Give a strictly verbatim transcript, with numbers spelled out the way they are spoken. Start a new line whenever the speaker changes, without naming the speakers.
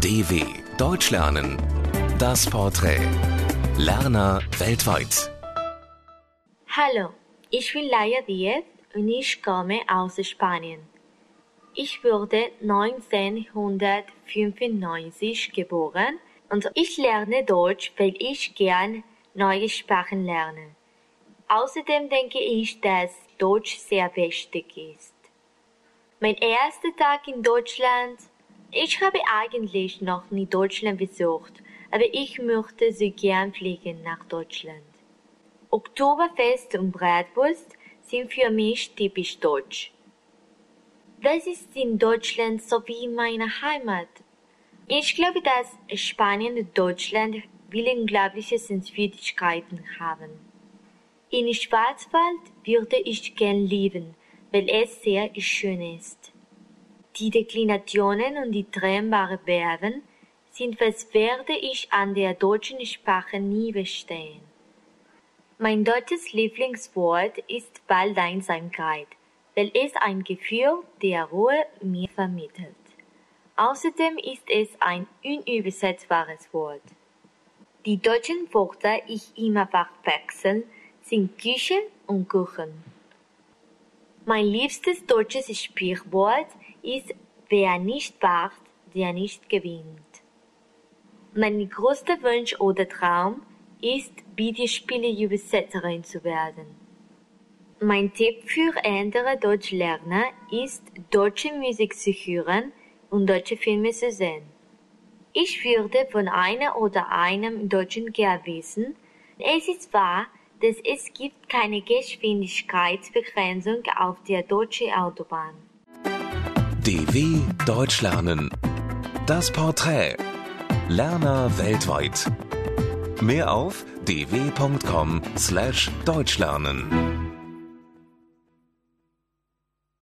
D W Deutsch lernen. Das Porträt. Lerner weltweit.
Hallo, ich bin Laia Diaz und ich komme aus Spanien. Ich wurde neunzehnhundertfünfundneunzig geboren und ich lerne Deutsch, weil ich gern neue Sprachen lerne. Außerdem denke ich, dass Deutsch sehr wichtig ist. Mein erster Tag in Deutschland. Ich habe eigentlich noch nie Deutschland besucht, aber ich möchte so gern fliegen nach Deutschland. Oktoberfest und Bratwurst sind für mich typisch deutsch. Was ist in Deutschland so wie in meiner Heimat? Ich glaube, dass Spanien und Deutschland viele unglaubliche Sehenswürdigkeiten haben. In Schwarzwald würde ich gern leben, weil es sehr schön ist. Die Deklinationen und die trennbaren Verben sind, was werde ich an der deutschen Sprache nie verstehen. Mein deutsches Lieblingswort ist bald Einsamkeit, weil es ein Gefühl der Ruhe mir vermittelt. Außerdem ist es ein unübersetzbares Wort. Die deutschen Wörter, die ich immer wechseln, sind Küche und Kuchen. Mein liebstes deutsches Sprichwort ist, wer nicht wagt, der nicht gewinnt. Mein größter Wunsch oder Traum ist, Videospiele-Übersetzerin zu werden. Mein Tipp für andere Deutschlerner ist, deutsche Musik zu hören und deutsche Filme zu sehen. Ich würde von einer oder einem Deutschen gern wissen, es ist wahr, dass es gibt keine Geschwindigkeitsbegrenzung auf der deutschen Autobahn.
D W Deutsch lernen. Das Porträt. Lerner weltweit. Mehr auf d w punkt com slash deutschlernen.